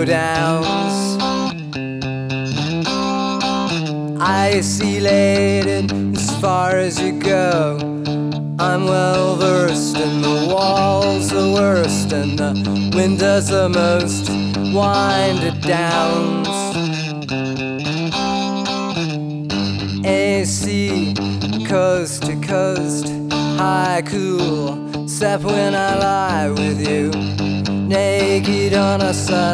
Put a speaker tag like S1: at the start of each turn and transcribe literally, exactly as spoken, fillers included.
S1: downs. Isolated as far as you go. I'm well versed and the walls are worst and the windows are most winded downs. A C coast to coast, high cool, except when I lie with you, naked on a sun.